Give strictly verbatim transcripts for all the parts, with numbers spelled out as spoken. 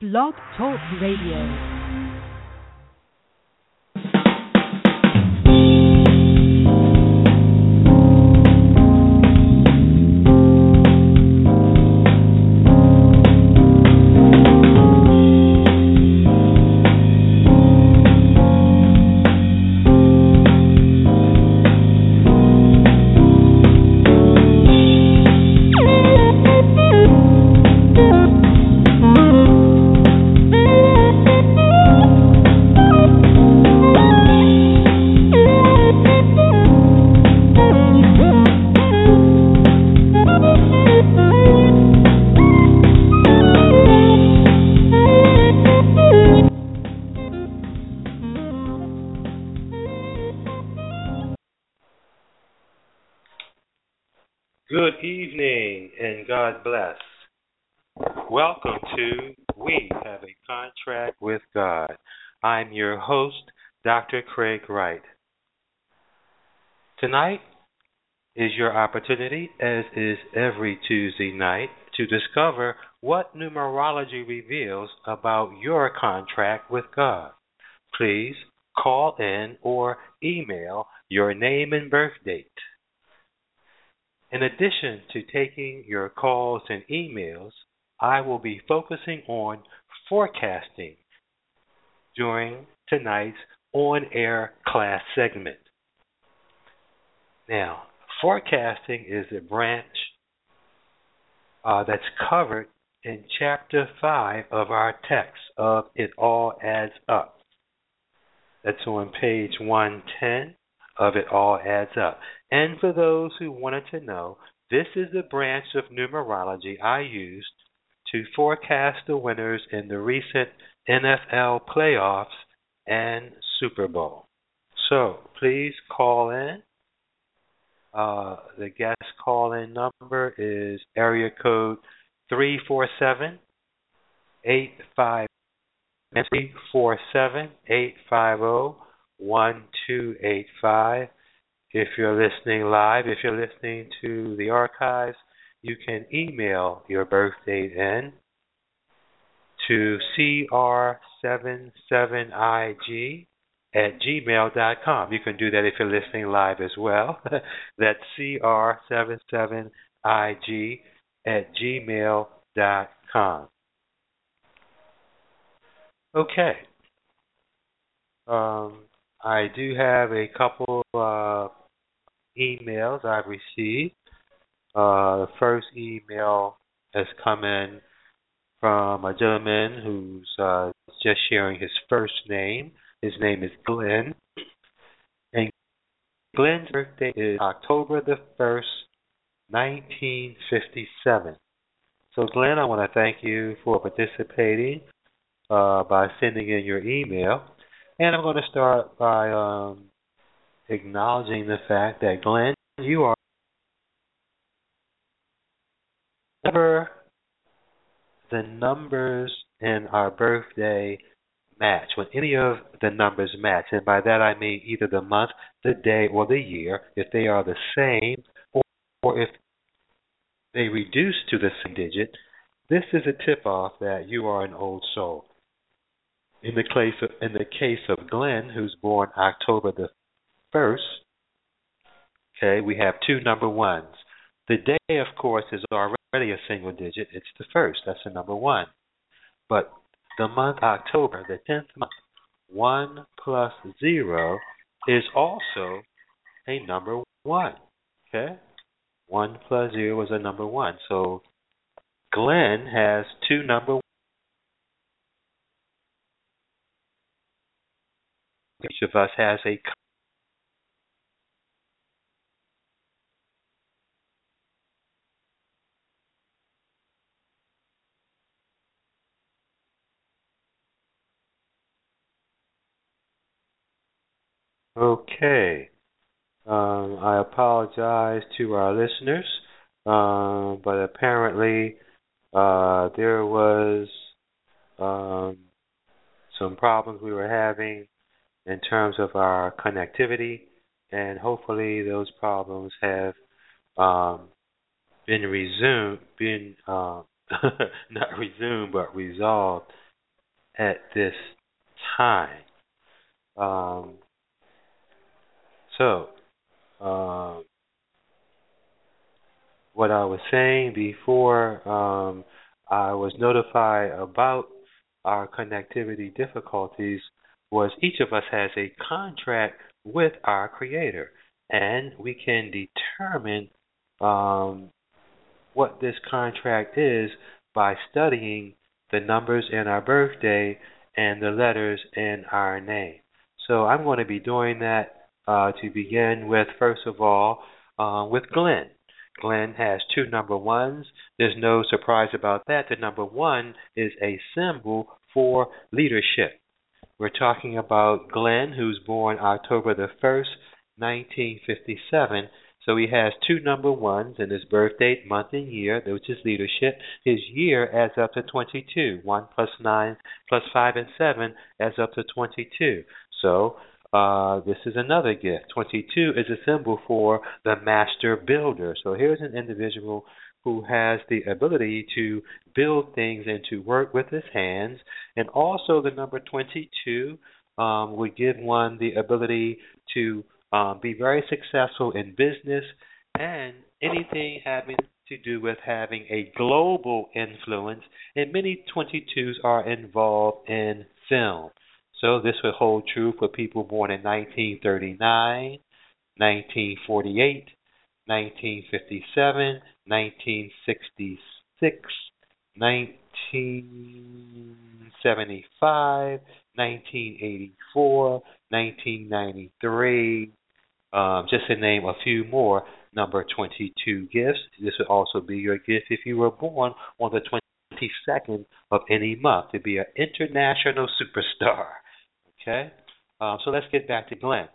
Blog Talk Radio. Good evening and God bless. Welcome to We Have a Contract with God. I'm your host, Doctor Craig Wright. Tonight is your opportunity, as is every Tuesday night, to discover what numerology reveals about your contract with God. Please call in or email your name and birth date. In addition to taking your calls and emails, I will be focusing on forecasting during tonight's on-air class segment. Now, forecasting is a branch uh, that's covered in Chapter five of our text of It All Adds Up. That's on page one ten of It All Adds Up. And for those who wanted to know, this is the branch of numerology I used to forecast the winners in the recent N F L playoffs and Super Bowl. So please call in. Uh, the guest call-in number is area code three four seven, eight five three four seven, eight five zero, one two eight five. If you're listening live, if you're listening to the archives, you can email your birth date in to C R seventy-seven I G at gmail dot com. You can do that if you're listening live as well. That's C R seventy-seven I G at gmail dot com. Okay. Um, I do have a couple uh, emails I've received. Uh, the first email has come in from a gentleman who's uh, just sharing his first name. His name is Glenn. And Glenn's birthday is October the first, nineteen fifty-seven. So, Glenn, I want to thank you for participating uh, by sending in your email. And I'm going to start by um, acknowledging the fact that, Glenn, you are whenever the numbers in our birthday match, when any of the numbers match, and by that I mean either the month, the day, or the year, if they are the same, or, or if they reduce to the same digit, this is a tip-off that you are an old soul. In the case of, in the case of Glenn, who's born October the first, okay, we have two number ones. The day, of course, is already a single digit. It's the first. That's the number one. But the month October, the tenth month, one plus zero is also a number one. Okay? One plus zero is a number one. So Glenn has two number ones. Each of us has a Okay. Um, I apologize to our listeners, um, but apparently uh, there was um, some problems we were having in terms of our connectivity, and hopefully those problems have um, been resumed, been uh, not resumed, but resolved at this time. Um, so, um, what I was saying before um, I was notified about our connectivity difficulties was each of us has a contract with our Creator, and we can determine um, what this contract is by studying the numbers in our birthday and the letters in our name. So I'm going to be doing that uh, to begin with, first of all, uh, with Glenn. Glenn has two number ones. There's no surprise about that. The number one is a symbol for leadership. We're talking about Glenn, who's born October the first, nineteen fifty-seven. So he has two number ones in his birth date, month, and year, which is leadership. His year adds up to twenty-two. one plus nine plus five and seven adds up to twenty-two. So uh, this is another gift. twenty-two is a symbol for the master builder. So here's an individual who has the ability to build things and to work with his hands. And also the number twenty-two um, would give one the ability to um, be very successful in business and anything having to do with having a global influence. And many twenty-twos are involved in film. So this would hold true for people born in nineteen thirty-nine, nineteen forty-eight, nineteen fifty-seven, nineteen sixty-six, nineteen seventy-five, nineteen eighty-four, nineteen ninety-three, um, just to name a few more number twenty-two gifts. This would also be your gift if you were born on the twenty-second of any month to be an international superstar. Okay? Um, so let's get back to Glenn.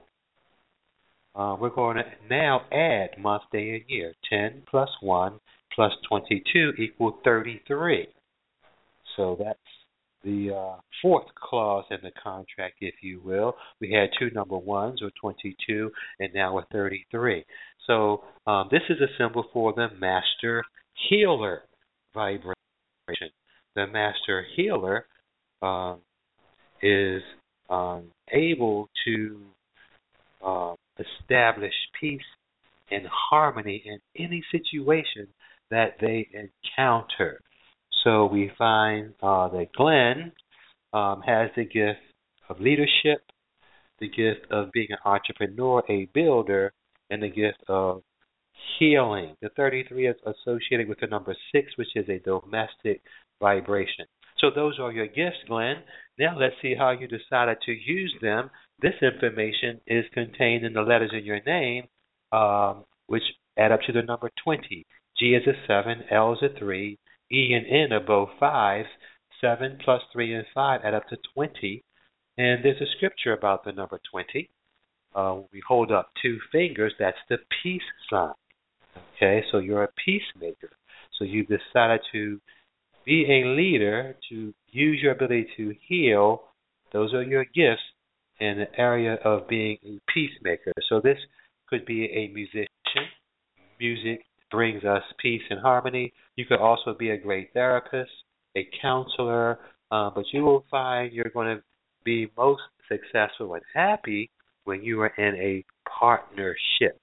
Uh, we're going to now add month, day, and year. ten plus one plus twenty-two equals thirty-three. So that's the uh, fourth clause in the contract, if you will. We had two number ones, or twenty-two, and now we're thirty-three. So um, this is a symbol for the master healer vibration. The master healer um, is um, able to uh, establish peace and harmony in any situation that they encounter. So we find uh, that Glenn um, has the gift of leadership, the gift of being an entrepreneur, a builder, and the gift of healing. The thirty-three is associated with the number six, which is a domestic vibration. So those are your gifts, Glenn. Now let's see how you decided to use them. This information is contained in the letters in your name, um, which add up to the number twenty. G is a seven, L is a three, E and N are both fives. seven plus three and five add up to twenty. And there's a scripture about the number twenty. Uh, we hold up two fingers. That's the peace sign. Okay, so you're a peacemaker. So you've decided to be a leader, to use your ability to heal. Those are your gifts in the area of being a peacemaker. So this could be a musician. Music brings us peace and harmony. You could also be a great therapist, a counselor, uh, but you will find you're going to be most successful and happy when you are in a partnership.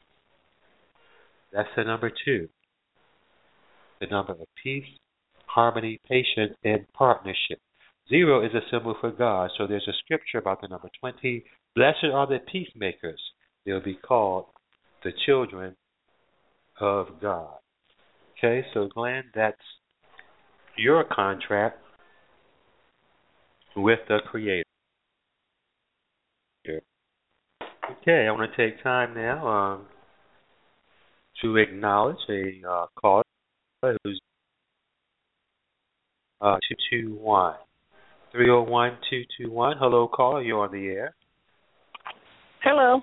That's the number two. The number of peace, harmony, patience, and partnership. Zero is a symbol for God, so there's a scripture about the number twenty. Blessed are the peacemakers. They'll be called the children of God. Okay, so Glenn, that's your contract with the Creator. Okay, I want to take time now um, to acknowledge a uh, caller who's uh, two two one. three oh one, two two one. Hello, caller. You're on the air. Hello.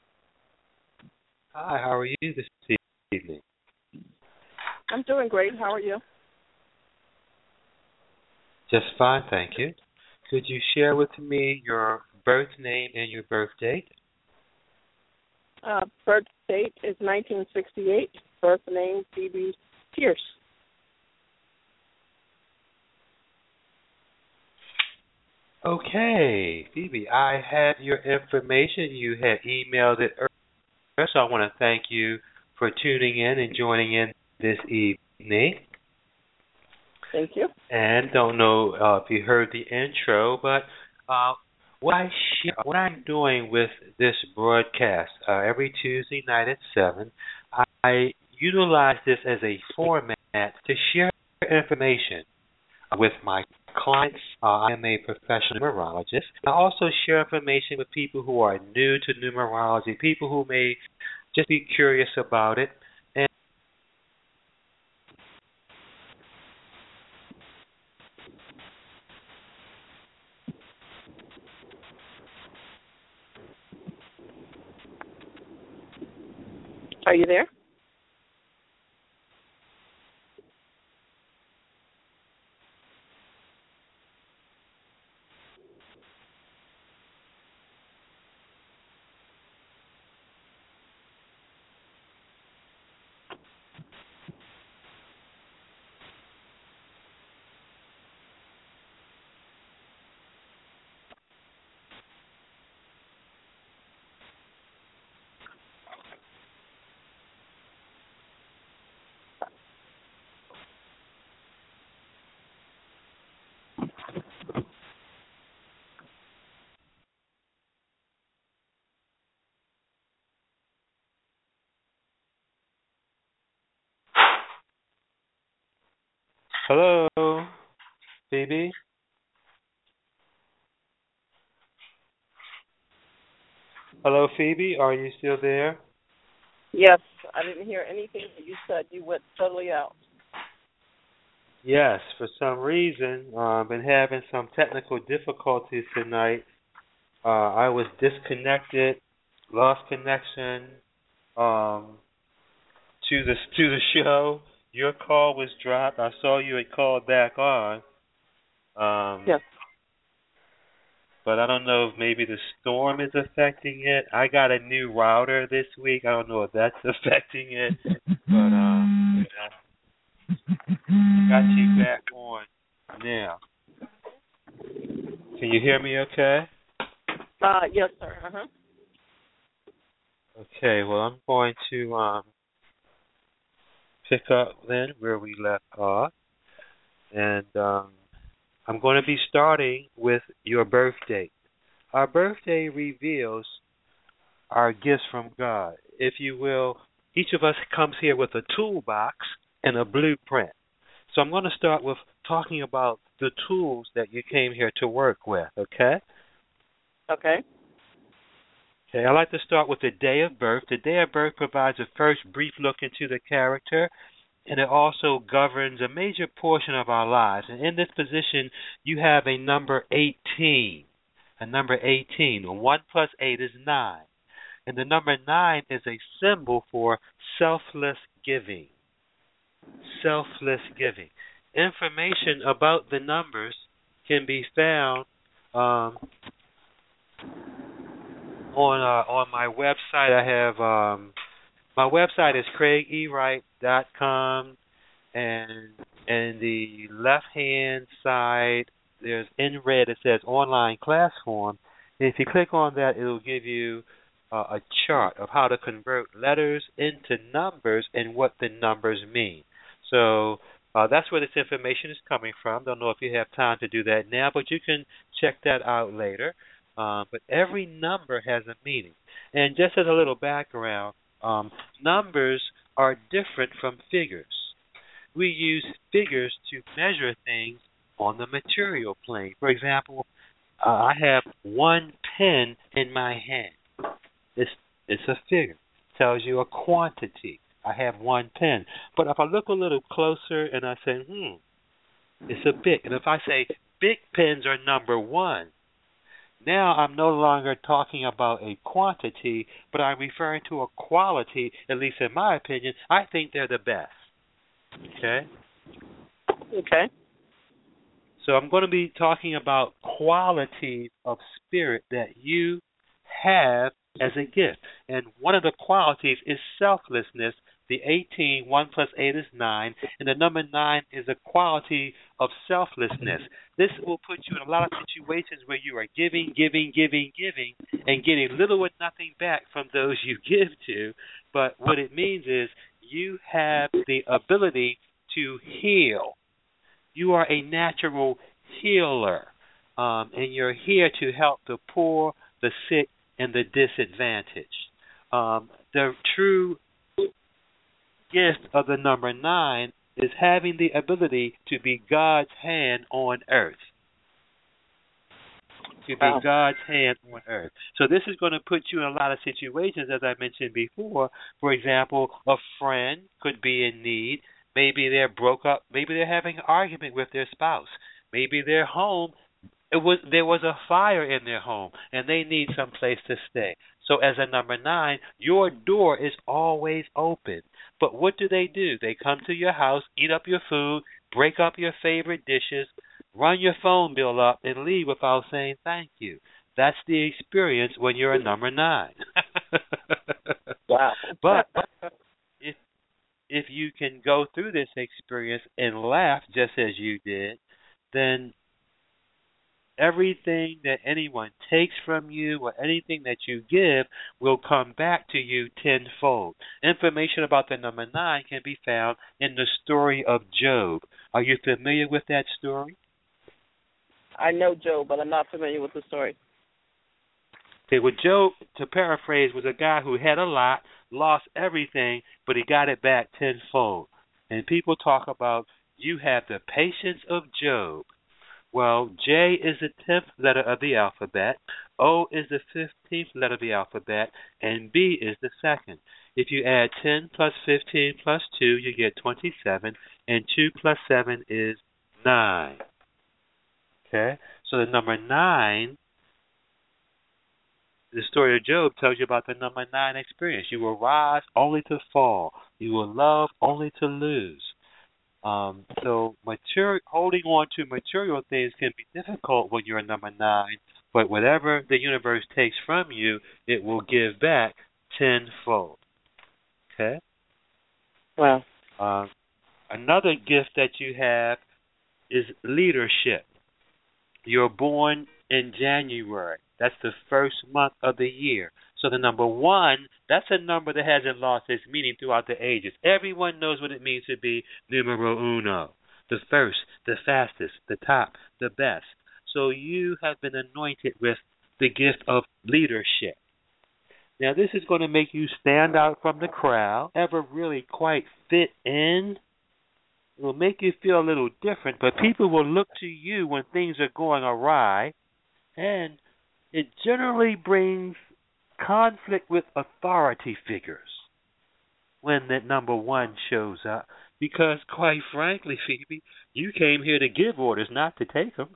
Hi, how are you this evening? I'm doing great. How are you? Just fine, thank you. Could you share with me your birth name and your birth date? Uh, birth date is nineteen sixty-eight. Birth name, Phoebe Pierce. Okay, Phoebe, I have your information. You had emailed it earlier, so I want to thank you for tuning in and joining in this evening. Thank you. And don't know uh, if you heard the intro, but uh, what I share, what I'm doing with this broadcast uh, every Tuesday night at seven, I, I utilize this as a format to share information with my clients. Uh, I am a professional numerologist. I also share information with people who are new to numerology, people who may just be curious about it. And Are you there? hello, Phoebe. Hello, Phoebe. Are you still there? Yes, I didn't hear anything that you said. You went totally out. Yes, for some reason, uh, I've been having some technical difficulties tonight. Uh, I was disconnected, lost connection um, to the to the show. Your call was dropped. I saw you had called back on. Um, Yes. but I don't know if maybe the storm is affecting it. I got a new router this week. I don't know if that's affecting it. But um, I got you back on now. Can you hear me okay? Uh, yes, sir. Uh-huh. Okay, well, I'm going to um, pick up then where we left off. And um, I'm going to be starting with your birth date. Our birthday reveals our gifts from God. If you will, each of us comes here with a toolbox and a blueprint. So I'm going to start with talking about the tools that you came here to work with, okay? Okay. Okay, I like to start with the day of birth. The day of birth provides a first brief look into the character, and it also governs a major portion of our lives. And in this position, you have a number eighteen. A number eighteen. one plus eight is nine. And the number nine is a symbol for selfless giving. Selfless giving. Information about the numbers can be found um, on uh, on my website. I have um, my website is craig e wright dot com, and in the left hand side there's in red it says online class form. And if you click on that, it will give you uh, a chart of how to convert letters into numbers and what the numbers mean. So uh, that's where this information is coming from. Don't know if you have time to do that now, but you can check that out later. Uh, but every number has a meaning. And just as a little background, um, numbers are different from figures. We use figures to measure things on the material plane. For example, uh, I have one pen in my hand. It's, it's a figure. It tells you a quantity. I have one pen. But if I look a little closer and I say, hmm, it's a big. And if I say big pens are number one, now I'm no longer talking about a quantity, but I'm referring to a quality, at least in my opinion. I think they're the best. Okay? Okay. So I'm going to be talking about qualities of spirit that you have as a gift. And one of the qualities is selflessness. The eighteen, one plus eight is nine, and the number nine is a quality of selflessness. This will put you in a lot of situations where you are giving, giving, giving, giving, and getting little or nothing back from those you give to. But what it means is you have the ability to heal. You are a natural healer, um, and you're here to help the poor, the sick, and the disadvantaged. Um, the true gift of the number nine is having the ability to be God's hand on earth. To be wow. God's hand on earth. So this is going to put you in a lot of situations, as I mentioned before. For example, a friend could be in need. Maybe they're broke up. Maybe they're having an argument with their spouse. Maybe their home, it was there was a fire in their home, and they need some place to stay. So as a number nine, your door is always open. But what do they do? They come to your house, eat up your food, break up your favorite dishes, run your phone bill up, and leave without saying thank you. That's the experience when you're a number nine. Wow. But if if you can go through this experience and laugh just as you did, then everything that anyone takes from you or anything that you give will come back to you tenfold. Information about the number nine can be found in the story of Job. Are you familiar with that story? I know Job, but I'm not familiar with the story. Okay, well, Job, to paraphrase, was a guy who had a lot, lost everything, but he got it back tenfold. And people talk about, you have the patience of Job. Well, J is the tenth letter of the alphabet, O is the fifteenth letter of the alphabet, and B is the second. If you add ten plus fifteen plus two, you get twenty-seven, and two plus seven is nine. Okay? So the number nine, the story of Job tells you about the number nine experience. You will rise only to fall. You will love only to lose. Um, so mature, holding on to material things can be difficult when you're a number nine, but whatever the universe takes from you, it will give back tenfold. Okay? Wow. Uh, another gift that you have is leadership. You're born in January. That's the first month of the year. So the number one, that's a number that hasn't lost its meaning throughout the ages. Everyone knows what it means to be numero uno, the first, the fastest, the top, the best. So you have been anointed with the gift of leadership. Now this is going to make you stand out from the crowd, ever really quite fit in. It will make you feel a little different, but people will look to you when things are going awry, and it generally brings conflict with authority figures when that number one shows up, because quite frankly, Phoebe, you came here to give orders, not to take them.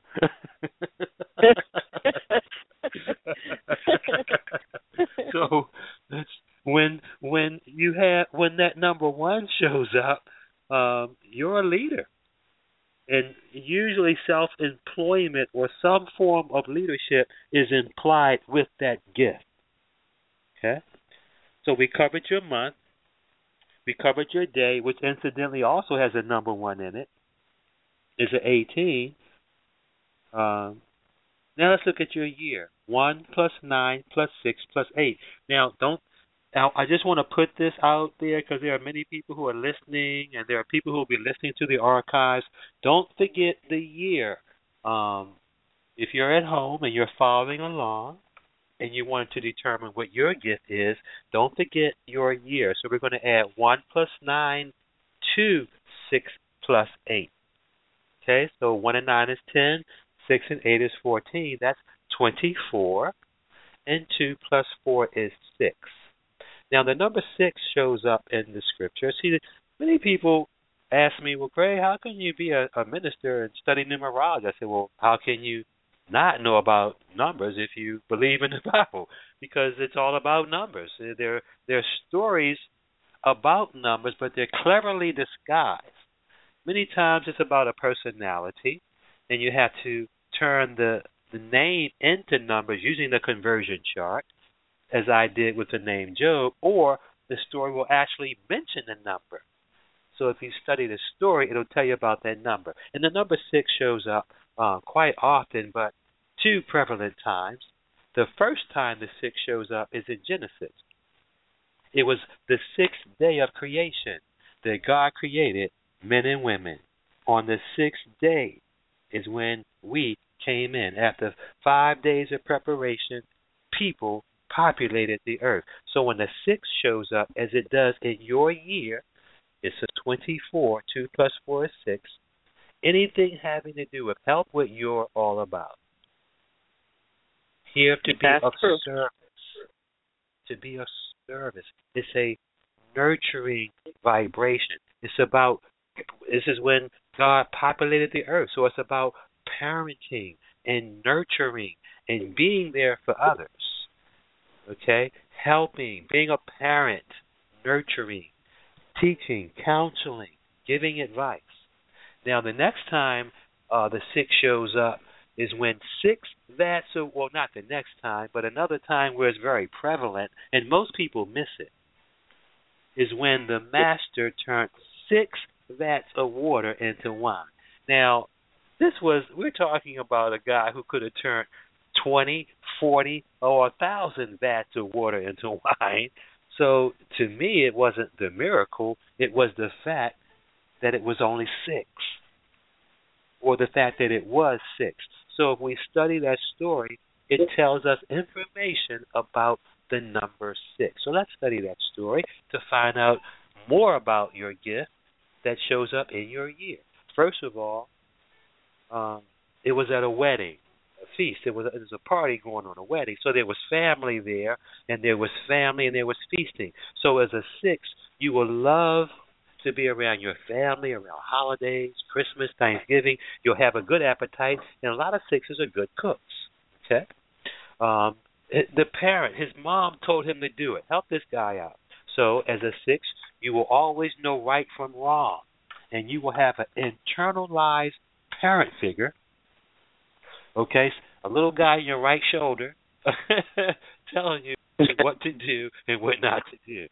So that's when when you have when that number one shows up, um, you're a leader. And usually self-employment or some form of leadership is implied with that gift. Okay? So we covered your month. We covered your day, which incidentally also has a number one in it. It's an eighteen. Um, now let's look at your year. One plus nine plus six plus eight. Now, don't. Now, I just want to put this out there because there are many people who are listening, and there are people who will be listening to the archives. Don't forget the year. Um, if you're at home and you're following along and you want to determine what your gift is, don't forget your year. So we're going to add one plus nine to six plus eight. Okay, so one and nine is ten, six and eight is fourteen. That's twenty-four, and two plus four is six. Now, the number six shows up in the scripture. See, many people ask me, well, Gray, how can you be a, a minister and study numerology? I said, well, how can you not know about numbers if you believe in the Bible? Because it's all about numbers. There, there are stories about numbers, but they're cleverly disguised. Many times it's about a personality, and you have to turn the, the name into numbers using the conversion chart, as I did with the name Job, or the story will actually mention a number. So if you study the story, it'll tell you about that number. And the number six shows up uh, quite often, but two prevalent times. The first time the six shows up is in Genesis. It was the sixth day of creation that God created men and women. On the sixth day is when we came in. After five days of preparation, people populated the earth. So when the six shows up, as it does in your year, it's a twenty-four. Two plus four is six. Anything having to do with help, what you're all about. Here to be That's of true. service. To be of service. It's a nurturing vibration. It's about, this is when God populated the earth. So it's about parenting and nurturing and being there for others. Okay? Helping, being a parent, nurturing, teaching, counseling, giving advice. Now, the next time uh, the six shows up is when six vats of, well, not the next time, but another time where it's very prevalent, and most people miss it, is when the master turned six vats of water into wine. Now, this was, we're talking about a guy who could have turned twenty, forty, or a thousand vats of water into wine. So to me, it wasn't the miracle, it was the fact that it was only six, or the fact that it was six. So if we study that story, it tells us information about the number six. So let's study that story to find out more about your gift that shows up in your year. First of all, um, it was at a wedding, a feast. It was, it was a party going on, a wedding. So there was family there, and there was family, and there was feasting. So as a six, you will love to be around your family, around holidays, Christmas, Thanksgiving. You'll have a good appetite, and a lot of sixes are good cooks. Okay? Um, the parent, his mom told him to do it. Help this guy out. So as a six, you will always know right from wrong, and you will have an internalized parent figure, okay, a little guy on your right shoulder telling you what to do and what not to do.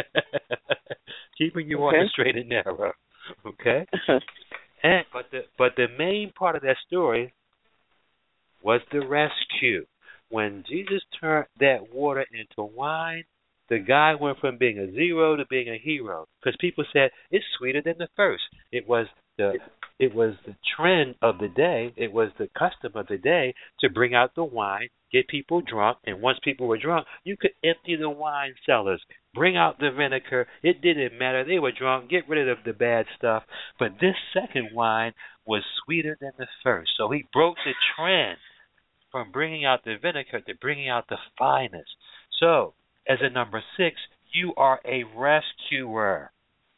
Keeping you Okay. on the straight and narrow. Okay? and but the but the main part of that story was the rescue. When Jesus turned that water into wine, the guy went from being a zero to being a hero. Because people said it's sweeter than the first. It was the it was the trend of the day. It was the custom of the day to bring out the wine, get people drunk, and once people were drunk, you could empty the wine cellars, bring out the vinegar. It didn't matter. They were drunk. Get rid of the bad stuff. But this second wine was sweeter than the first. So he broke the trend from bringing out the vinegar to bringing out the finest. So, as a number six, you are a rescuer.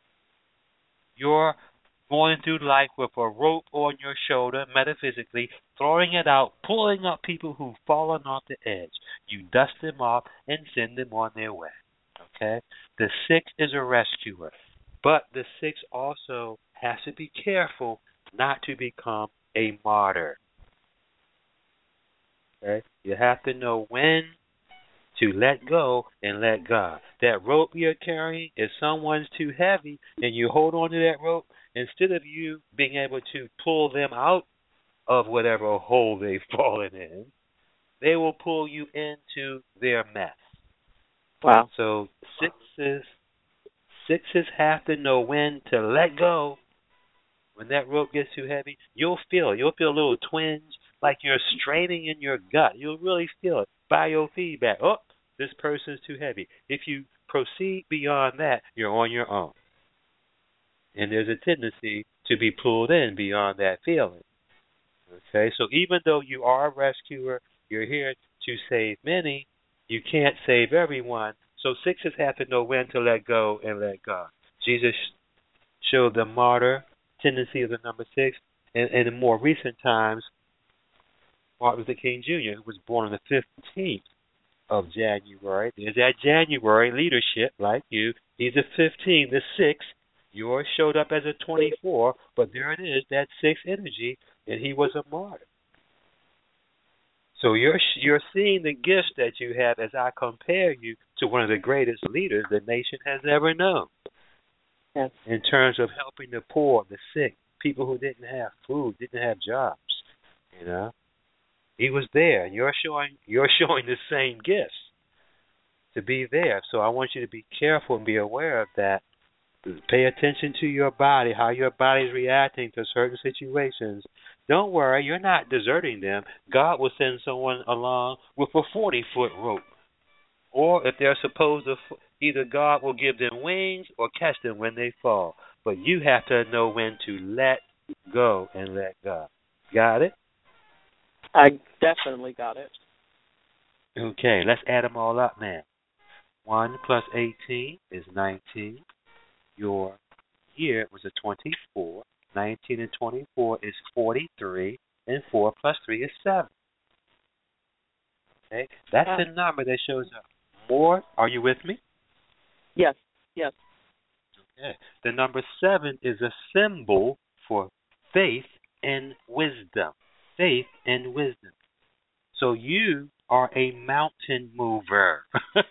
You're going through life with a rope on your shoulder, metaphysically, throwing it out, pulling up people who've fallen off the edge. You dust them off and send them on their way. Okay? The six is a rescuer. But the six also has to be careful not to become a martyr. Okay? You have to know when to let go and let God. That rope you're carrying, if someone's too heavy and you hold on to that rope, instead of you being able to pull them out of whatever hole they've fallen in, they will pull you into their mess. Wow. So sixes, sixes have to know when to let go. When that rope gets too heavy, you'll feel it. You'll feel a little twinge, like you're straining in your gut. You'll really feel it. Biofeedback. Oh, this person's too heavy. If you proceed beyond that, you're on your own. And there's a tendency to be pulled in beyond that feeling. Okay, so even though you are a rescuer, you're here to save many, you can't save everyone. So sixes have to know when to let go and let God. Jesus showed the martyr tendency of the number six, and, and in more recent times, Martin Luther King Junior, who was born on the fifteenth of January. There's that January leadership, like you. He's a fifteen, the six. Yours showed up as a twenty-four, but there it is, that six energy, and he was a martyr. So you're you're seeing the gifts that you have as I compare you to one of the greatest leaders the nation has ever known. Yes. in terms of helping the poor, the sick, people who didn't have food, didn't have jobs. You know, he was there. You're showing you're showing the same gifts to be there. So I want you to be careful and be aware of that. Pay attention to your body, how your body is reacting to certain situations. Don't worry, you're not deserting them. God will send someone along with a forty-foot rope. Or if they're supposed to, either God will give them wings or catch them when they fall. But you have to know when to let go and let God. Got it? I definitely got it. Okay, let's add them all up now. one plus eighteen is nineteen. Your year was a twenty-four. nineteen and twenty-four is forty-three. And four plus three is seven. Okay, that's yeah. the number that shows up. Or, are you with me? Yes, yes. Okay. The number seven is a symbol for faith and wisdom. Faith and wisdom. So you are a mountain mover.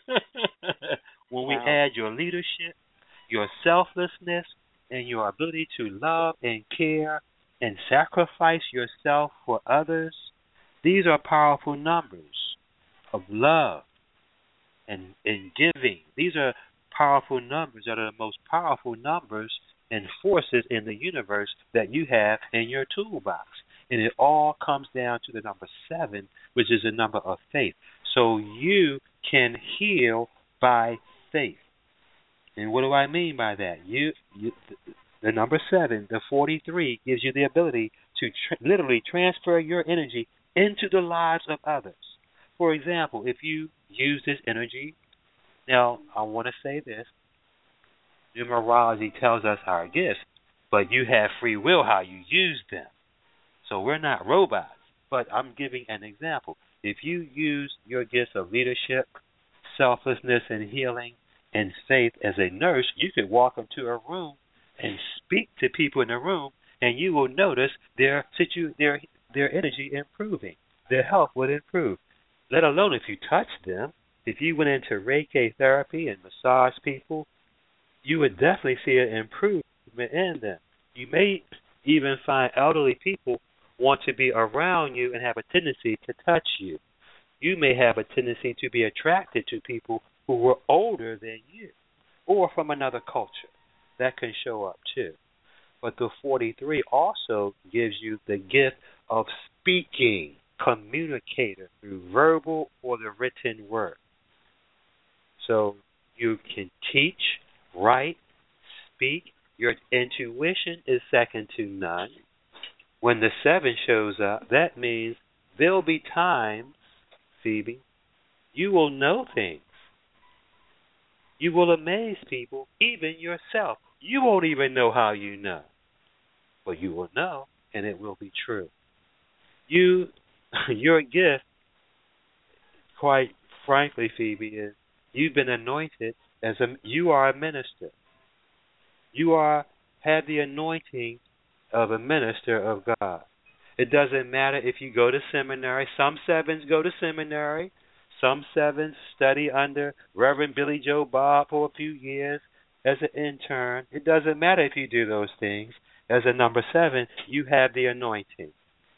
When we wow. add your leadership, your selflessness, and your ability to love and care and sacrifice yourself for others, these are powerful numbers of love and, and giving. These are powerful numbers that are the most powerful numbers and forces in the universe that you have in your toolbox. And it all comes down to the number seven, which is the number of faith. So you can heal by faith. And what do I mean by that? You, you the number seven, the forty-three, gives you the ability to tr- literally transfer your energy into the lives of others. For example, if you use this energy, now I want to say this, numerology tells us our gifts, but you have free will how you use them. So we're not robots, but I'm giving an example. If you use your gifts of leadership, selflessness, and healing, and faith as a nurse, you could walk into a room and speak to people in the room, and you will notice their situ- their their energy improving. Their health would improve. Let alone if you touch them. If you went into Reiki therapy and massage people, you would definitely see an improvement in them. You may even find elderly people want to be around you and have a tendency to touch you. You may have a tendency to be attracted to people who were older than you or from another culture. That can show up too. But the forty-three also gives you the gift of speaking, communicator through verbal or the written word. So you can teach, write, speak. Your intuition is second to none. When the seven shows up, that means there'll be times, Phoebe, you will know things. You will amaze people, even yourself. You won't even know how you know. But you will know, and it will be true. You, your gift, quite frankly, Phoebe, is you've been anointed as a, you are a minister. You are have the anointing of a minister of God. It doesn't matter if you go to seminary. Some sevens go to seminary. Some sevens study under Reverend Billy Joe Bob for a few years as an intern. It doesn't matter if you do those things. As a number seven, you have the anointing.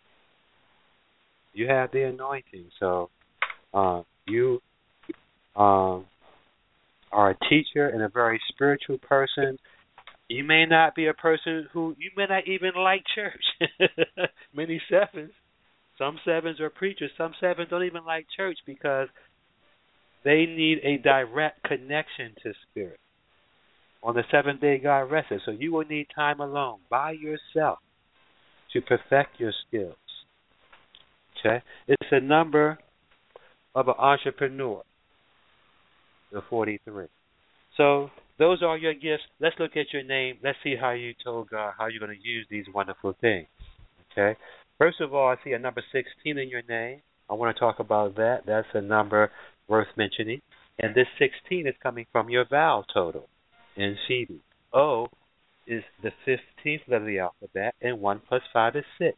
You have the anointing. So uh, you um, are a teacher and a very spiritual person. You may not be a person who, you may not even like church. Many sevens, some sevens are preachers. Some sevens don't even like church because they need a direct connection to spirit. On the seventh day, God rested. So you will need time alone by yourself to perfect your skills. Okay? It's a number of an entrepreneur, the forty-three. So those are your gifts. Let's look at your name. Let's see how you told God how you're going to use these wonderful things. Okay? First of all, I see a number sixteen in your name. I want to talk about that. That's a number worth mentioning. And this sixteen is coming from your vowel total in Phoebe. O is the fifteenth letter of the alphabet, and one plus five is six.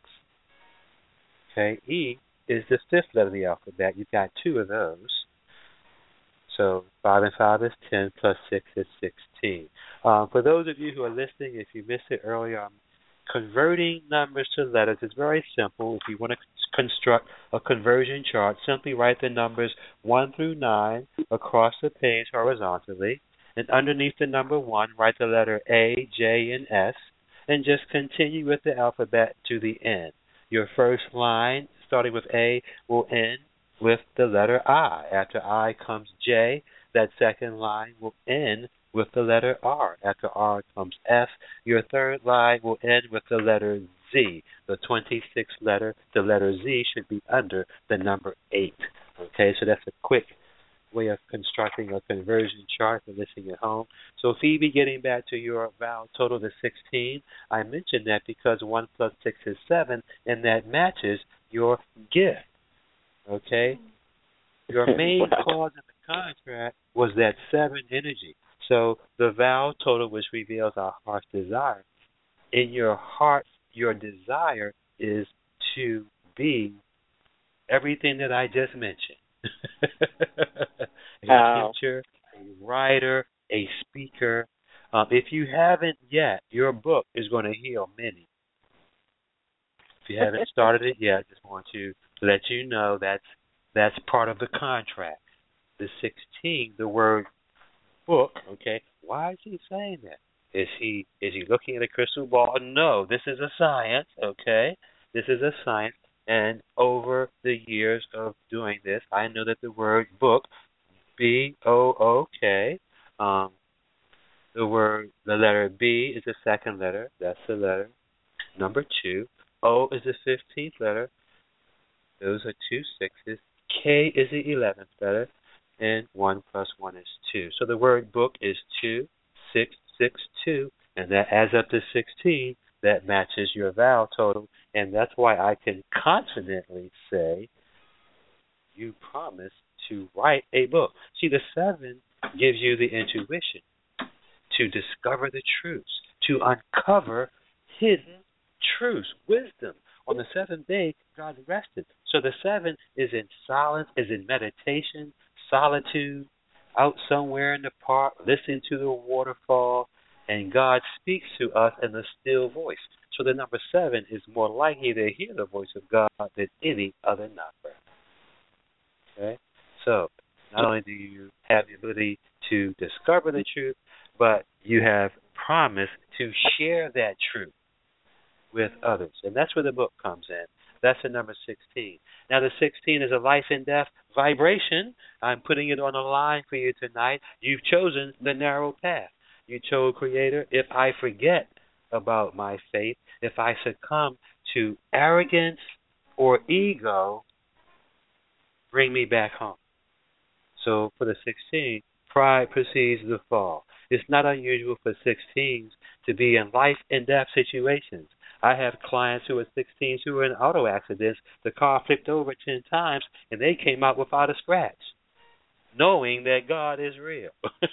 Okay? E is the fifth letter of the alphabet. You've got two of those. So five and five is ten, plus six is sixteen. Um, for those of you who are listening, if you missed it earlier, I'm converting numbers to letters is very simple. If you want to construct a conversion chart, simply write the numbers one through nine across the page horizontally. And underneath the number one, write the letter A, J, and S, and just continue with the alphabet to the end. Your first line, starting with A, will end with the letter I. After I comes J. That second line will end with the letter R. After R comes F. Your third line will end with the letter Z. The twenty-sixth letter, the letter Z, should be under the number eight. Okay, so that's a quick way of constructing a conversion chart for listening at home. So Phoebe, getting back to your vowel total to sixteen, I mentioned that because one plus six is seven, and that matches your gift. Okay? Your main clause in the contract was that seven energy. So the vowel total, which reveals our heart's desire, in your heart, your desire is to be everything that I just mentioned. A wow. teacher, a writer, a speaker. Um, if you haven't yet, your book is going to heal many. If you haven't started it yet, I just want to let you know that's that's part of the contract. The sixteen, the word book, okay, why is he saying that? Is he is he looking at a crystal ball? No, this is a science, okay? This is a science, and over the years of doing this, I know that the word book, B O O K, um, the word, the letter B is the second letter. That's the letter number two. O is the fifteenth letter. Those are two sixes. K is the eleventh letter. And one plus one is two. So the word book is two, six, six, two, and that adds up to sixteen. That matches your vowel total, and that's why I can confidently say you promise to write a book. See, the seven gives you the intuition to discover the truths, to uncover hidden truths, wisdom. On the seventh day, God rested. So the seven is in silence, is in meditation, solitude, out somewhere in the park, listening to the waterfall, and God speaks to us in a still voice. So the number seven is more likely to hear the voice of God than any other number. Okay? So not only do you have the ability to discover the truth, but you have promised to share that truth with others. And that's where the book comes in. That's the number sixteen. Now, the sixteen is a life and death vibration. I'm putting it on a line for you tonight. You've chosen the narrow path. You chose, Creator, if I forget about my faith, if I succumb to arrogance or ego, bring me back home. So for the sixteen, pride precedes the fall. It's not unusual for sixteens to be in life and death situations. I have clients who are sixteens who were in auto accidents. The car flipped over ten times, and they came out without a scratch, knowing that God is real.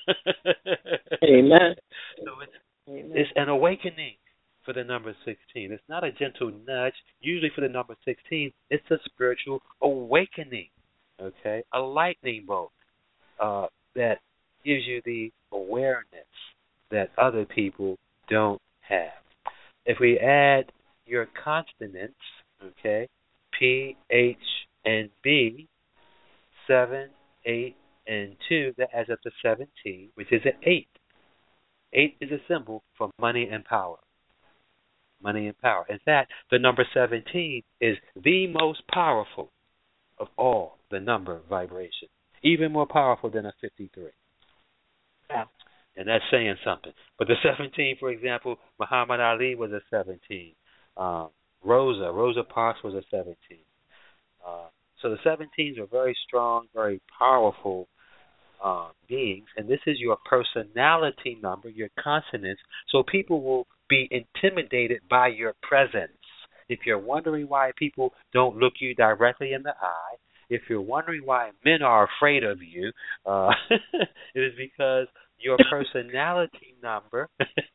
Amen. So it's, Amen. it's an awakening for the number sixteen. It's not a gentle nudge. Usually for the number sixteen, it's a spiritual awakening, okay? A lightning bolt uh, that gives you the awareness that other people don't have. If we add your consonants, okay, P, H, and B, seven, eight, and two, that adds up to seventeen, which is an eight. Eight is a symbol for money and power. Money and power. In fact, the number seventeen is the most powerful of all the number vibrations, even more powerful than a fifty-three. Yeah. And that's saying something. But the seventeen, for example, Muhammad Ali was a seventeen. Um, Rosa, Rosa Parks was a seventeen. Uh, so the seventeens are very strong, very powerful uh, beings. And this is your personality number, your consonants. So people will be intimidated by your presence. If you're wondering why people don't look you directly in the eye, if you're wondering why men are afraid of you, uh, it is because your personality number,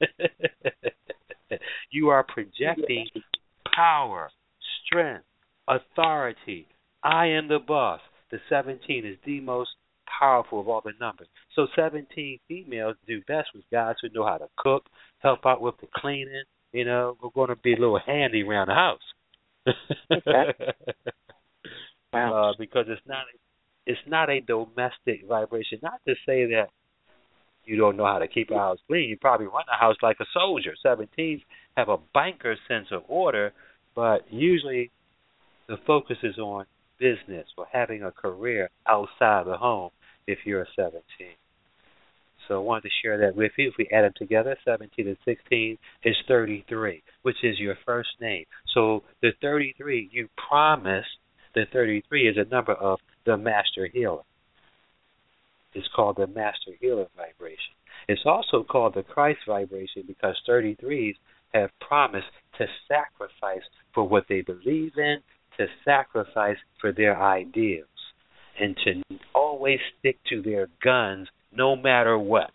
you are projecting power, strength, authority. I am the boss. The seventeen is the most powerful of all the numbers. So seventeen females do best with guys who know how to cook, help out with the cleaning. You know, we're going to be a little handy around the house. Okay. Wow. Uh, because it's not it's not a domestic vibration. Not to say that you don't know how to keep a house clean. You probably run a house like a soldier. seventeens have a banker sense of order, but usually the focus is on business or having a career outside the home if you're a seventeen. So I wanted to share that with you. If we add them together, seventeen and sixteen is thirty-three, which is your first name. So the thirty-three, you promised that thirty-three is a number of the master healer. It's called the master healer vibration. It's also called the Christ vibration because thirty-threes have promised to sacrifice for what they believe in, to sacrifice for their ideals, and to always stick to their guns no matter what.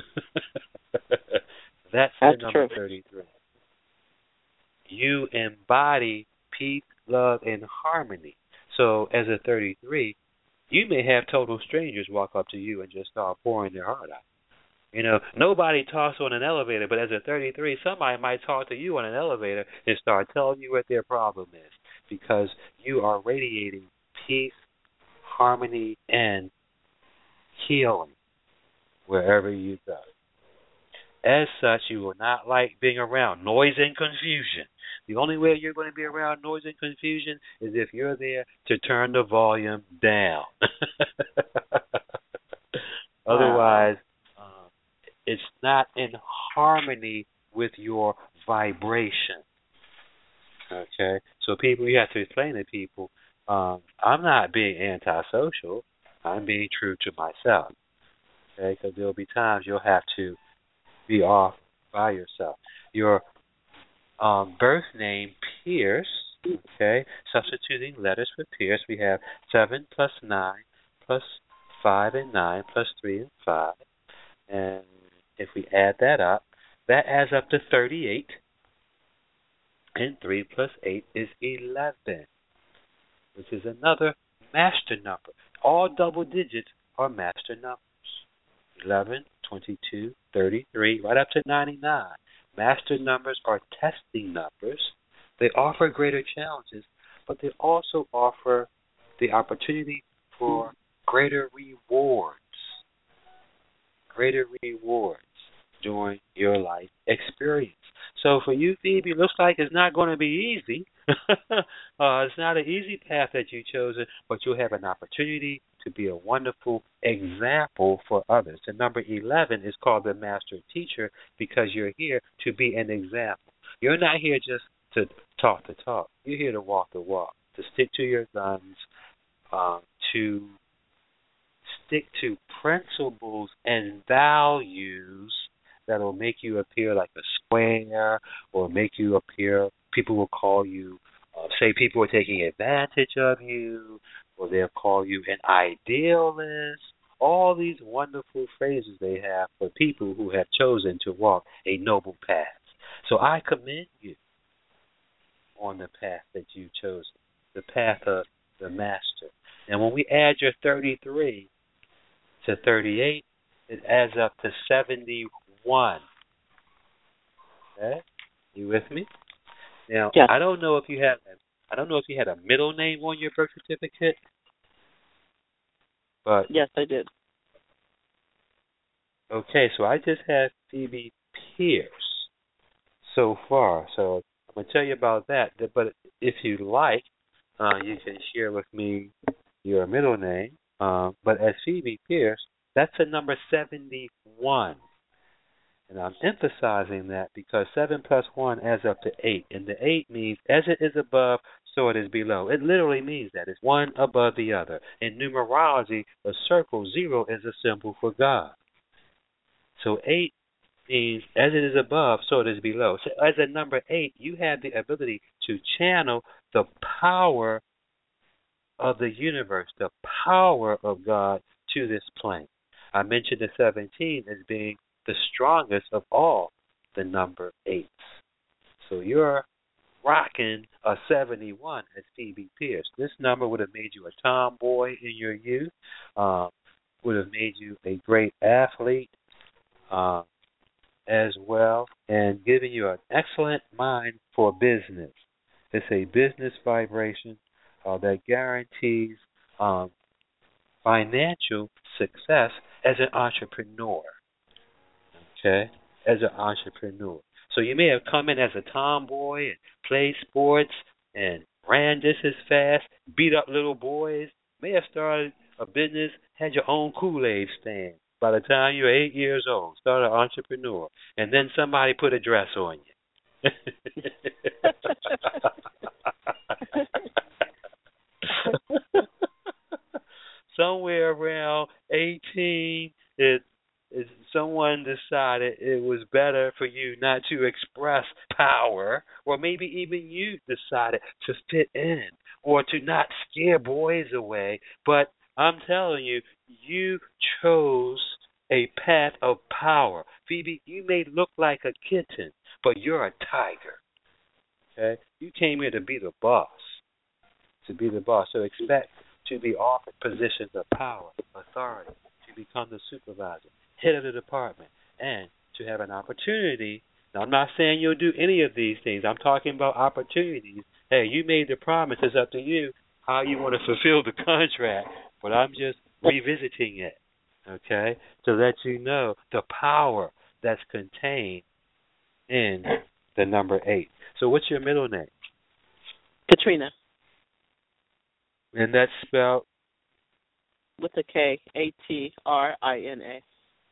That's, That's the number true. thirty-three. You embody peace, love, and harmony. So as a thirty-three, you may have total strangers walk up to you and just start pouring their heart out. You know, nobody talks on an elevator, but as a thirty-three, somebody might talk to you on an elevator and start telling you what their problem is because you are radiating peace, harmony, and healing wherever you go. As such, you will not like being around noise and confusion. The only way you're going to be around noise and confusion is if you're there to turn the volume down. Otherwise, um, it's not in harmony with your vibration. Okay? So people, you have to explain to people, um, I'm not being antisocial. I'm being true to myself. Okay? Because there will be times you'll have to be off by yourself. Your um, birth name, Pierce, okay, substituting letters for Pierce, we have seven plus nine plus five and nine plus three and five. And if we add that up, that adds up to thirty-eight. And three plus eight is eleven, which is another master number. All double digits are master numbers. eleven, twenty-two, thirty-three, right up to ninety-nine. Master numbers are testing numbers. They offer greater challenges, but they also offer the opportunity for greater rewards. Greater rewards during your life experience. So for you, Phoebe, looks like it's not going to be easy. uh, it's not an easy path that you've chosen, but you'll have an opportunity to be a wonderful example for others. And number eleven is called the master teacher because you're here to be an example. You're not here just to talk the talk. You're here to walk the walk, to stick to your guns, um, to stick to principles and values that will make you appear like a square or make you appear, people will call you, uh, say people are taking advantage of you, or they'll call you an idealist. All these wonderful phrases they have for people who have chosen to walk a noble path. So I commend you on the path that you've chosen, the path of the master. And when we add your thirty-three to thirty-eight, it adds up to seventy-one. Okay? You with me? Now, yes. I don't know if you have I don't know if you had a middle name on your birth certificate, but Yes, I did. Okay, so I just had Phoebe Pierce so far, so I'm going to tell you about that. But if you like, uh, you can share with me your middle name. Uh, but as Phoebe Pierce, that's a number seventy-one. And I'm emphasizing that because seven plus one adds up to eight. And the eight means as it is above, so it is below. It literally means that. It's one above the other. In numerology, a circle, zero, is a symbol for God. So eight means as it is above, so it is below. So as a number eight, you have the ability to channel the power of the universe, the power of God to this plane. I mentioned the seventeen as being the strongest of all the number eights. So you're rocking a seventy-one as Phoebe Pierce. This number would have made you a tomboy in your youth. Um, would have made you a great athlete uh, as well, and given you an excellent mind for business. It's a business vibration uh, that guarantees um, financial success as an entrepreneur. Okay, as an entrepreneur. So you may have come in as a tomboy and played sports and ran just as fast, beat up little boys, may have started a business, had your own Kool-Aid stand by the time you were eight years old, started an entrepreneur, and then somebody put a dress on you. Somewhere around eighteen, it is someone decided it was better for you not to express power, or maybe even you decided to fit in or to not scare boys away. But I'm telling you, you chose a path of power. Phoebe, you may look like a kitten, but you're a tiger. Okay? You came here to be the boss. To be the boss. So expect to be offered positions of power, authority, to become the supervisor, head of the department, and to have an opportunity. Now, I'm not saying you'll do any of these things. I'm talking about opportunities. Hey, you made the promise. It's up to you how you want to fulfill the contract, but I'm just revisiting it, okay, to let you know the power that's contained in the number eight. So what's your middle name? Katrina. And that's spelled? With a K, A T R I N A.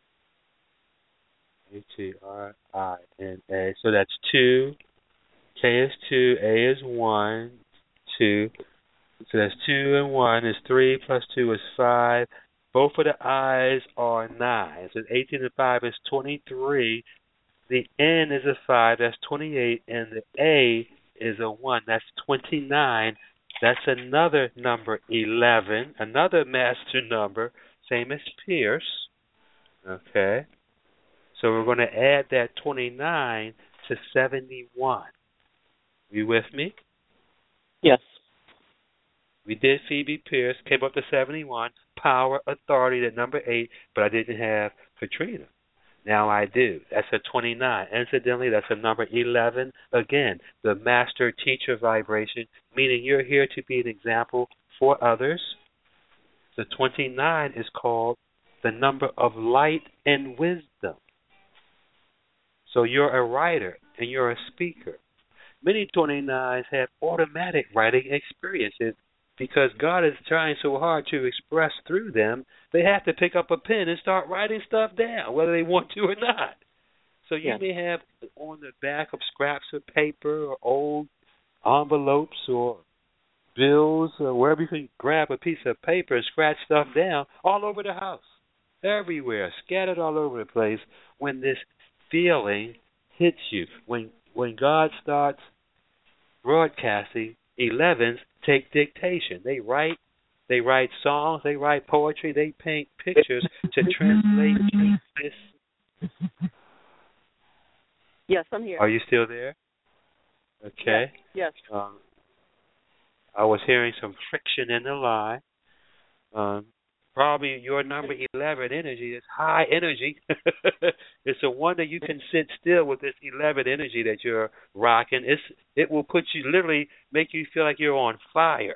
A T R I N A. So that's two. K is two. A is one. Two. So that's two and one is three plus two is five. Both of the I's are nine. So eighteen and five is twenty-three. The N is a five. That's twenty-eight. And the A is a one. That's twenty-nine. That's another number eleven. Another master number. Same as Pierce. Okay. So we're going to add that twenty-nine to seventy-one. You with me? Yes. We did Phoebe Pierce, came up to seventy-one, power, authority, the number eight, but I didn't have Katrina. Now I do. That's a twenty-nine. Incidentally, that's a number eleven. Again, the master teacher vibration, meaning you're here to be an example for others. The twenty-nine is called the number of light and wisdom. So you're a writer and you're a speaker. Many twenty-nines have automatic writing experiences because God is trying so hard to express through them, they have to pick up a pen and start writing stuff down, whether they want to or not. So you yes. may have on the back of scraps of paper or old envelopes or bills or wherever you can grab a piece of paper and scratch stuff down all over the house, everywhere, scattered all over the place when this feeling hits you. When when God starts broadcasting, elevens take dictation. They write, they write songs, they write poetry, they paint pictures to translate this. Yes, I'm here. Are you still there? Okay. Yes. yes. Um, I was hearing some friction in the line. Um, probably your number eleven energy is high energy. It's a wonder you can sit still with this eleven energy that you're rocking. It's it will put you literally make you feel like you're on fire.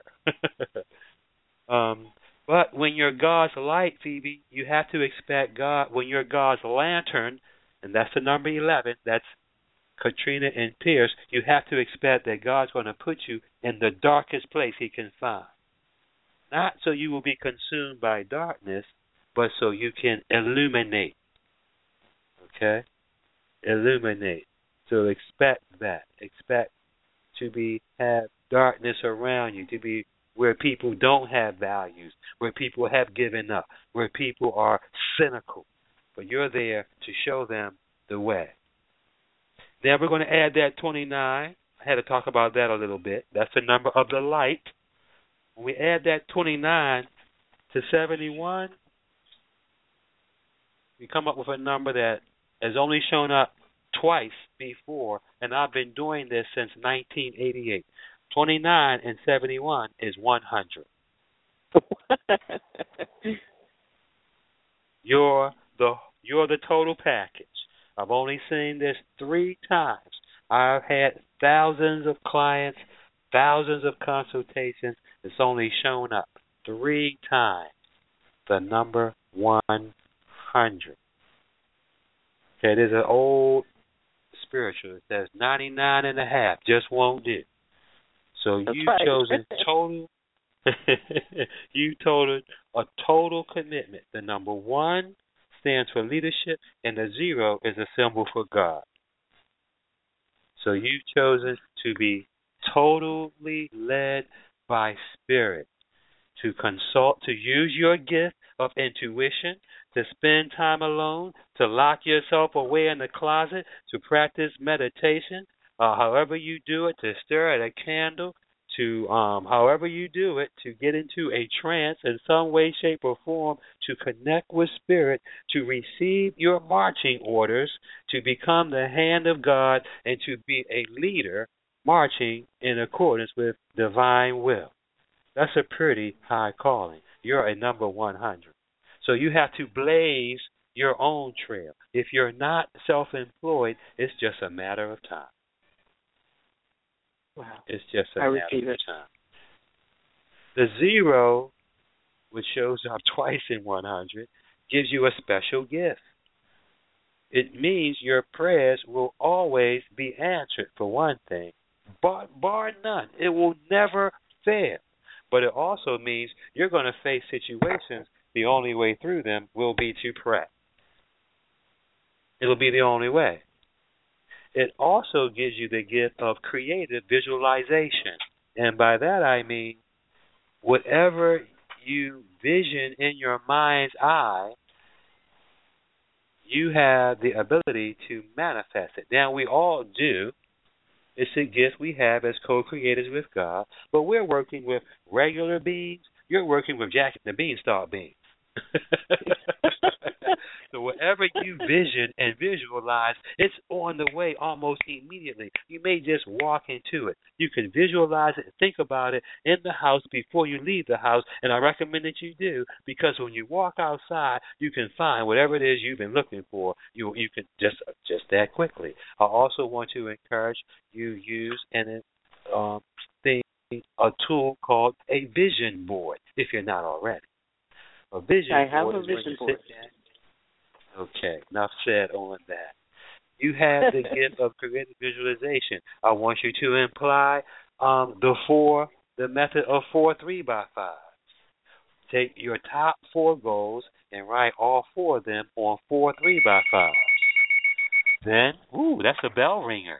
um, but when you're God's light, Phoebe, you have to expect God. When you're God's lantern, and that's the number eleven. That's Katrina and Pierce. You have to expect that God's going to put you in the darkest place He can find. Not so you will be consumed by darkness, but so you can illuminate. Okay? Illuminate. So expect that. Expect to be have darkness around you, to be where people don't have values, where people have given up, where people are cynical. But you're there to show them the way. Now we're going to add that twenty-nine. I had to talk about that a little bit. That's the number of the light. When we add that twenty-nine to seventy-one, we come up with a number that has only shown up twice before, and I've been doing this since nineteen eighty-eight. twenty-nine and seventy-one is one hundred. You're the you're the total package. I've only seen this three times. I've had thousands of clients, thousands of consultations. It's only shown up three times. The number one hundred. Okay, there's an old spiritual that says ninety-nine and a half just won't do. So That's you've right. chosen total. you told a total commitment. The number one stands for leadership, and the zero is a symbol for God. So you've chosen to be totally led by Spirit, to consult, to use your gift of intuition, to spend time alone, to lock yourself away in the closet, to practice meditation, uh, however you do it, to stare at a candle, to um, however you do it, to get into a trance in some way, shape, or form, to connect with Spirit, to receive your marching orders, to become the hand of God, and to be a leader marching in accordance with divine will. That's a pretty high calling. You're a number one hundred. So you have to blaze your own trail. If you're not self-employed, it's just a matter of time. Wow. It's just a I matter receive of it. time. The zero, which shows up twice in one hundred, gives you a special gift. It means your prayers will always be answered, for one thing, bar, bar none. It will never fail. But it also means you're going to face situations. The only way through them will be to pray. It'll be the only way. It also gives you the gift of creative visualization. And by that I mean whatever you vision in your mind's eye, you have the ability to manifest it. Now, we all do. It's a gift we have as co-creators with God, but we're working with regular beings. You're working with Jack and the Beanstalk beings. So whatever you vision and visualize, it's on the way almost immediately. You may just walk into it. You can visualize it and think about it in the house before you leave the house, and I recommend that you do, because when you walk outside, you can find whatever it is you've been looking for. You you can just just that quickly. I also want to encourage you use an um, thing, a tool called a vision board, if you're not already. A vision I have board a is when vision you board. sit down. Okay, enough said on that. You have the gift of creative visualization. I want you to imply um, the four, the method of four three by five. Take your top four goals and write all four of them on four three by five. Then, ooh, that's a bell ringer.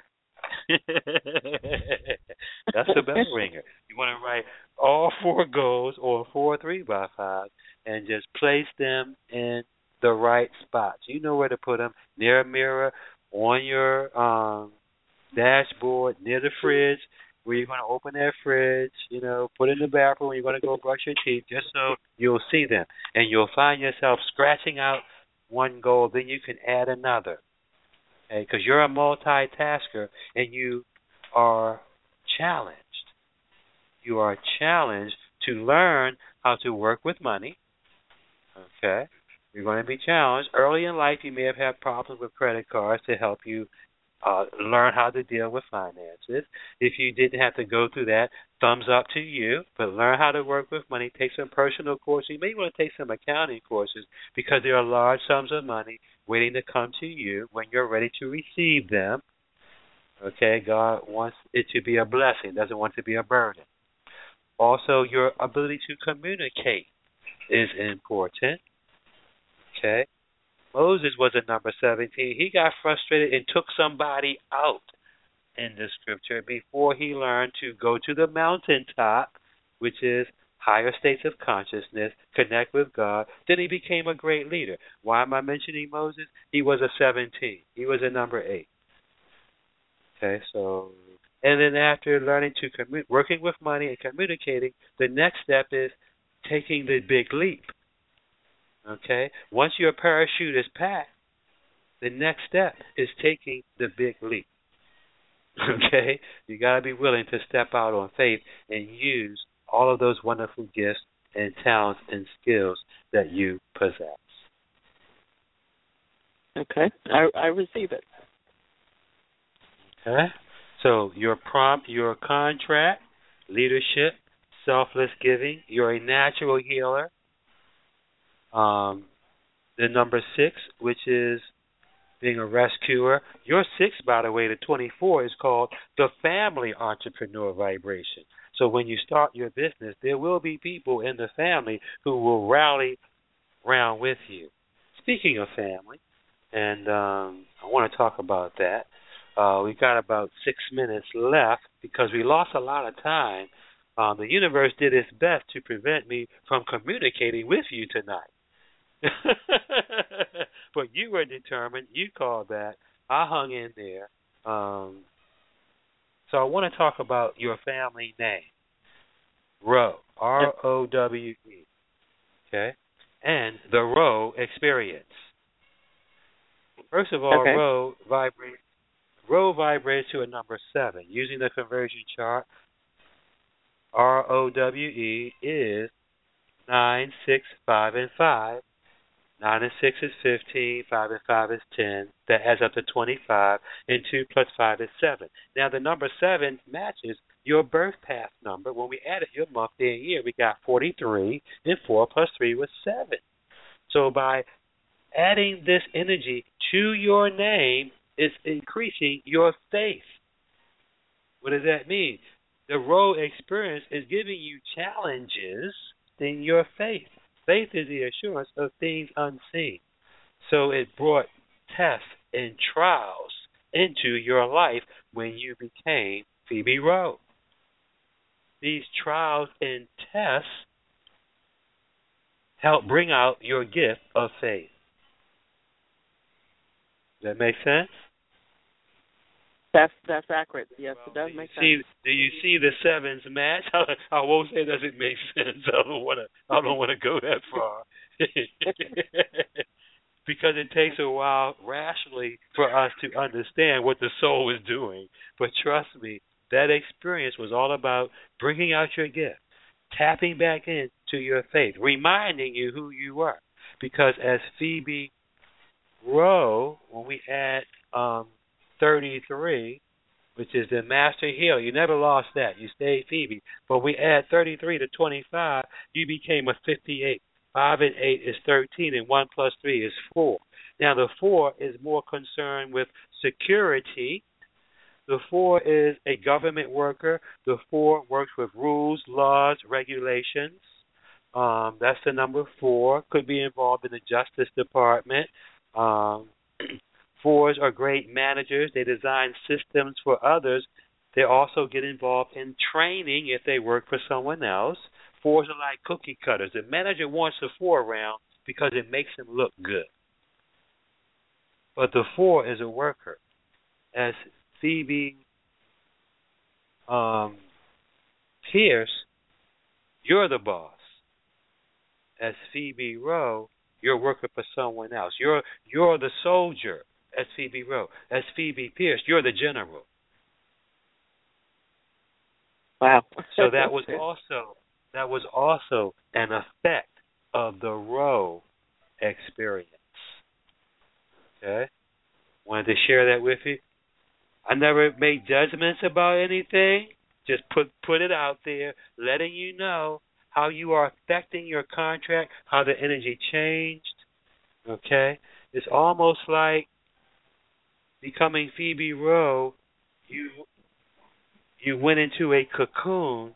That's a bell ringer. You want to write all four goals on four three by five and just place them in the right spots. You know where to put them: near a mirror, on your um, dashboard, near the fridge, where you're going to open that fridge, you know, put in the bathroom when you're going to go brush your teeth, just so you'll see them. And you'll find yourself scratching out one goal, then you can add another. Okay? Because you're a multitasker and you are challenged. You are challenged to learn how to work with money. Okay? You're going to be challenged. Early in life, you may have had problems with credit cards to help you uh, learn how to deal with finances. If you didn't have to go through that, thumbs up to you. But learn how to work with money. Take some personal courses. You may want to take some accounting courses, because there are large sums of money waiting to come to you when you're ready to receive them. Okay? God wants it to be a blessing. Doesn't want it to be a burden. Also, your ability to communicate is important. Okay? Moses was a number seventeen. He got frustrated and took somebody out in the scripture before he learned to go to the mountaintop, which is higher states of consciousness, connect with God. Then he became a great leader. Why am I mentioning Moses? He was a seventeen. He was a number eight. Okay, so, and then after learning to commu- working with money and communicating, the next step is taking the big leap. Okay? Once your parachute is packed, the next step is taking the big leap. Okay? You got to be willing to step out on faith and use all of those wonderful gifts and talents and skills that you possess. Okay. I, I receive it. Okay? So your prompt, your contract, leadership, selfless giving, you're a natural healer. Um, the number six, which is being a rescuer. Your six, by the way, the twenty-four, is called the family entrepreneur vibration. So when you start your business, there will be people in the family who will rally around with you. Speaking of family, and um, I want to talk about that. Uh, we've got about six minutes left because we lost a lot of time. Um, the universe did its best to prevent me from communicating with you tonight. But you were determined. You called that. I hung in there. Um, so I want to talk about your family name, Rowe, R O W E, okay, and the Rowe experience. First of all, okay. Rowe vibrates. Rowe vibrates to a number seven. Using the conversion chart, R O W E is nine, six, five, and five. Nine and six is fifteen, five and five is ten. That adds up to twenty-five, and two plus five is seven. Now the number seven matches your birth path number. When we added your month, day, and year, we got forty-three, and four plus three was seven. So by adding this energy to your name, it's increasing your faith. What does that mean? The Rowe experience is giving you challenges in your faith. Faith is the assurance of things unseen. So it brought tests and trials into your life when you became Phoebe Rowe. These trials and tests help bring out your gift of faith. Does that make sense? That's that's accurate. Yes, well, it does do make see, sense. Do you see the sevens match? I, I won't say does it make sense. I don't want to. I don't want to go that far. Because it takes a while rationally for us to understand what the soul is doing. But trust me, that experience was all about bringing out your gift, tapping back into your faith, reminding you who you were. Because as Phoebe Rowe, when we add um, thirty-three, which is the master healer, you never lost that. You stayed Phoebe. But we add thirty-three to twenty-five, you became a fifty-eight. Five and eight is thirteen, and one plus three is four. Now, the four is more concerned with security. The four is a government worker. The four works with rules, laws, regulations. Um, that's the number four. Could be involved in the Justice Department. Um, fours are great managers. They design systems for others. They also get involved in training if they work for someone else. Fours are like cookie cutters. The manager wants the four around because it makes him look good. But the four is a worker. As Phoebe um, Pierce, you're the boss. As Phoebe Rowe, you're working for someone else. You're you're the soldier. As Phoebe Rowe. As Phoebe Pierce, you're the general. Wow. So that was also that was also an effect of the Rowe experience. Okay? Wanted to share that with you. I never made judgments about anything. Just put put it out there, letting you know how you are affecting your contract, how the energy changed. Okay? It's almost like becoming Phoebe Rowe, you you went into a cocoon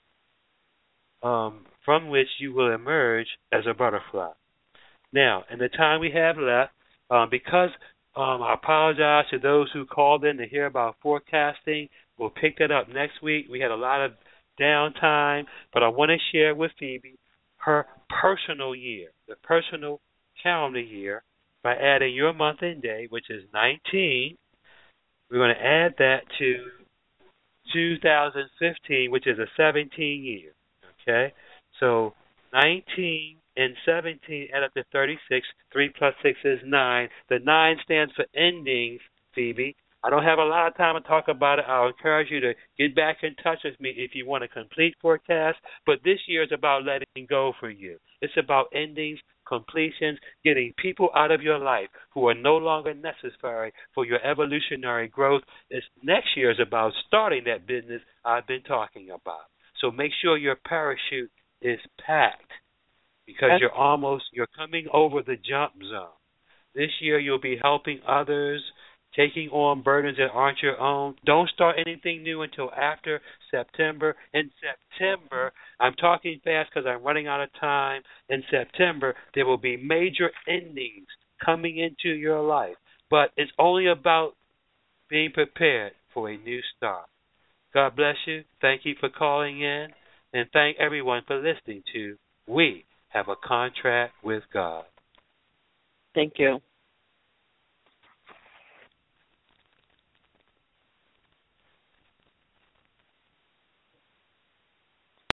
um, from which you will emerge as a butterfly. Now, in the time we have left, um, because um, I apologize to those who called in to hear about forecasting. We'll pick that up next week. We had a lot of downtime, but I want to share with Phoebe her personal year, the personal calendar year, by adding your month and day, which is nineteen. We're going to add that to two thousand fifteen, which is a seventeen year. Okay? So nineteen and seventeen add up to thirty-six. three plus six is nine. The nine stands for endings, Phoebe. I don't have a lot of time to talk about it. I'll encourage you to get back in touch with me if you want a complete forecast. But this year is about letting go for you. It's about endings, completions, getting people out of your life who are no longer necessary for your evolutionary growth. This next year is about starting that business I've been talking about. So make sure your parachute is packed because you're almost, you're coming over the jump zone. This year you'll be helping others, taking on burdens that aren't your own. Don't start anything new until after September. In September, I'm talking fast because I'm running out of time. In September, there will be major endings coming into your life. But it's only about being prepared for a new start. God bless you. Thank you for calling in. And thank everyone for listening to We Have a Contract with God. Thank you.